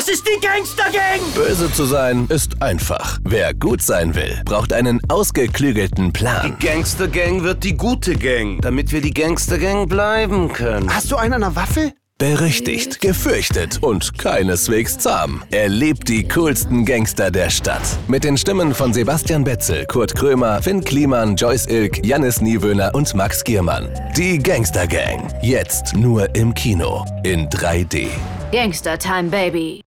Das ist die Gangster-Gang! Böse zu sein ist einfach. Wer gut sein will, braucht einen ausgeklügelten Plan. Die Gangster-Gang wird die gute Gang, damit wir die Gangster-Gang bleiben können. Hast du einen an der Waffe? Berüchtigt, gefürchtet und keineswegs zahm. Erlebt die coolsten Gangster der Stadt. Mit den Stimmen von Sebastian Betzel, Kurt Krömer, Finn Kliman, Joyce Ilk, Jannis Niewöhner und Max Giermann. Die Gangster Gang. Jetzt nur im Kino. In 3D. Gangster Time, Baby.